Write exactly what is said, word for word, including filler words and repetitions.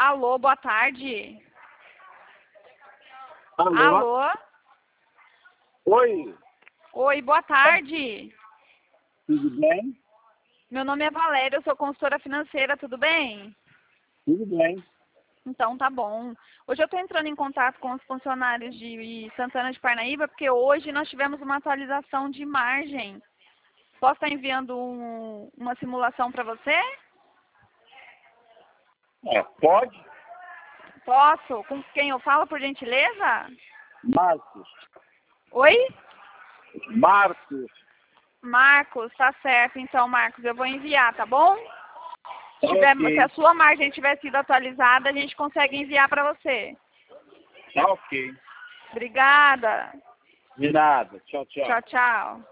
Alô, boa tarde. Alô? Alô? Oi, Oi, boa tarde. tudo bem? Meu nome é Valéria, eu sou consultora financeira, tudo bem? Tudo bem. Então tá bom. Hoje eu estou entrando em contato com os funcionários de Santana de Parnaíba, porque hoje nós tivemos uma atualização de margem. Posso estar enviando um- uma simulação para você? É, pode? Posso? Com quem eu falo, por gentileza? Marcos. Oi? Marcos. Marcos, tá certo. Então, Marcos, eu vou enviar, tá bom? Se, tiver- Ok. se a sua margem tiver sido atualizada, a gente consegue enviar para você. Tá ok. Obrigada. De nada. Tchau, tchau. Tchau, tchau.